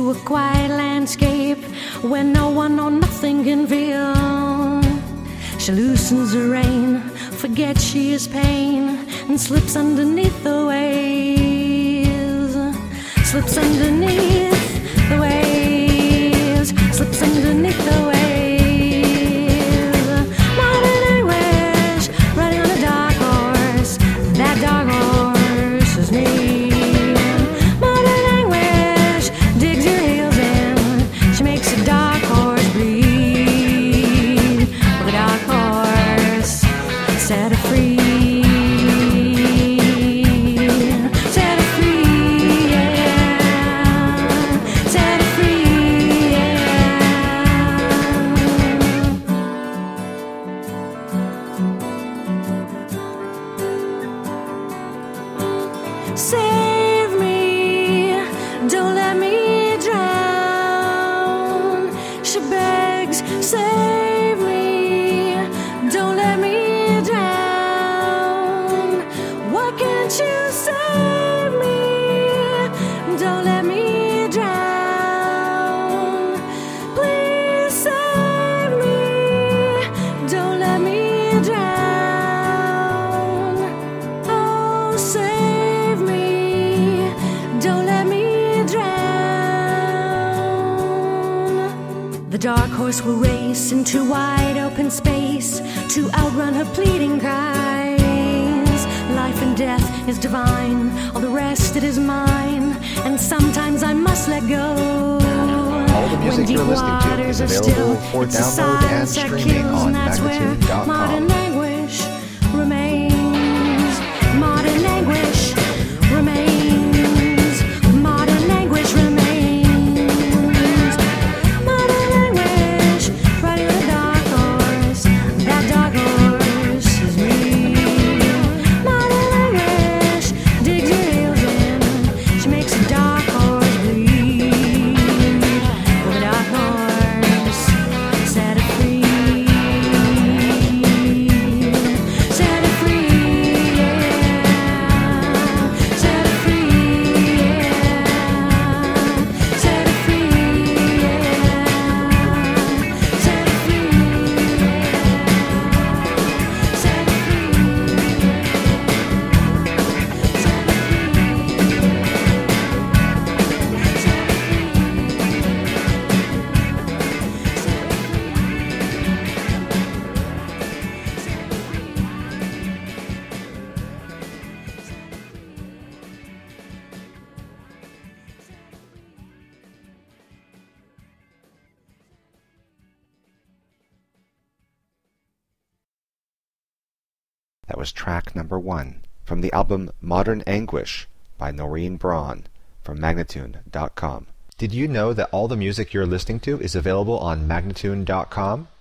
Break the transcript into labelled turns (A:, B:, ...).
A: to a quiet landscape where no one or nothing can feel. She loosens the rein, forgets she is pain, and slips underneath the waves. Slips underneath the waves. Slips underneath the waves. Modern anguish, riding on a dark horse. That dark horse is me. Modern anguish digs her heels in. She makes a dark horse bleed. With a dark horse, set her free. Set her free, yeah. Set her free, yeah. Save me, don't let me drown. She begs, save me, don't let me drown. Why can't you save me? Don't let me drown. Please save me, don't let me drown. Oh, save me, don't let me drown. The dark horse will race into wide open space to outrun her pleading cries. Life and death is divine, all the rest it is mine, and sometimes I must let go.
B: All the music you're listening to is available for download and streaming on Magnitude.com.
A: Modern anguish remains. Modern anguish remains. Modern anguish remains. Modern anguish, riding on a dark horse. That dark horse is me. Modern anguish digs her heels in. She makes a dark horse bleed. With a dark horse, set her free. Set her free, yeah. Set her free, yeah. Set her free, yeah. Set her free, yeah. Set her
B: That was track number 1 from the album Modern Anguish by Noreen Braun from Magnitude.com. Did you know that all the music you're listening to is available on Magnitude.com?